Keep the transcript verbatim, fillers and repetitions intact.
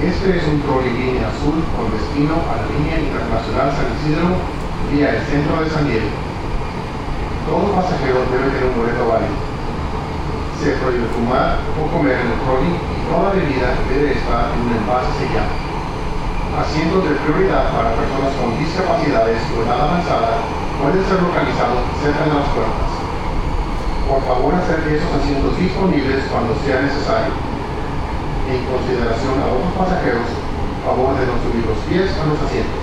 Este es un trolley línea azul con destino a la línea internacional San Isidro vía el centro de San Diego. Todo pasajero debe tener un boleto válido. Se prohíbe fumar o comer en el trolley y toda bebida debe estar en un envase sellado. Asientos de prioridad para personas con discapacidades o edad avanzada pueden ser localizados cerca de las puertas. Por favor, hacer esos asientos disponibles cuando sea necesario. En consideración a otros pasajeros, favor de no subir los pies a los asientos.